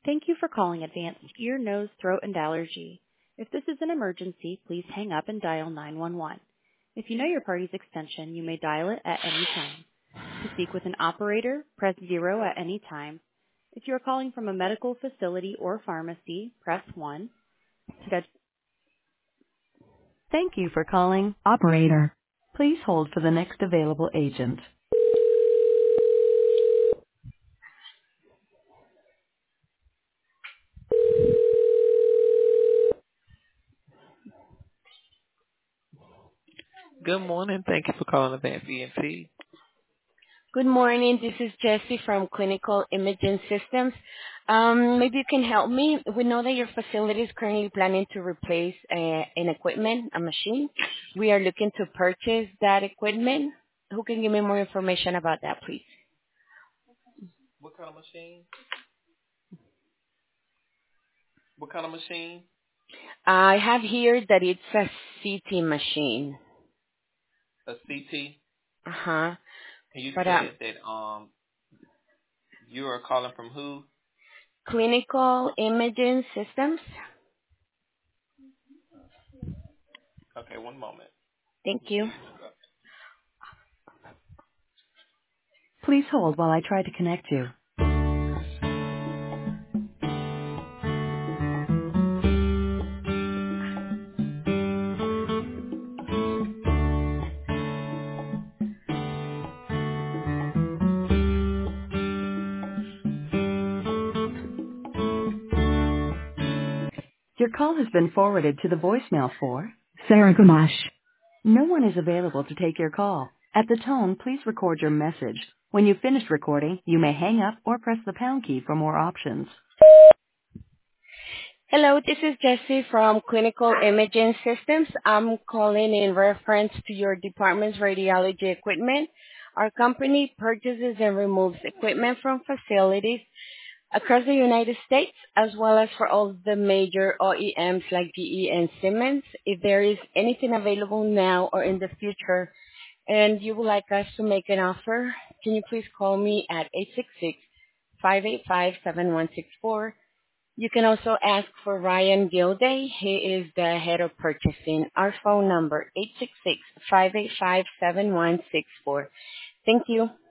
Thank you for calling Advanced Ear, Nose, Throat, and Allergy. If this is an emergency, please hang up and dial 911. If you know your party's extension, you may dial it at any time. To speak with an operator, press 0 at any time. If you are calling from a medical facility or pharmacy, press 1. Thank you for calling Operator. Please hold for the next available agent. Good morning. Thank you for calling Advanced ENT. Good morning. This is Jessie from Clinical Imaging Systems. Maybe you can help me. We know that your facility is currently planning to replace an equipment, a machine. We are looking to purchase that equipment. Who can give me more information about that, please? What kind of machine? What kind of machine? I have here that it's a CT machine. A CT? Uh-huh. And you But, said that you are calling from who? Clinical Imaging Systems. Okay, one moment. Thank you. Please hold while I try to connect you. Your call has been forwarded to the voicemail for Sarah Gamache. No one is available to take your call. At the tone, please record your message. When you've finished recording, you may hang up or press the pound key for more options. Hello, this is Jessie from Clinical Imaging Systems. I'm calling in reference to your department's radiology equipment. Our company purchases and removes equipment from facilities across the United States, as well as for all the major OEMs like GE and Siemens. If there is anything available now or in the future and you would like us to make an offer, can you please call me at 866-585-7164. You can also ask for Ryan Gilday. He is the head of purchasing. Our phone number, 866-585-7164. Thank you.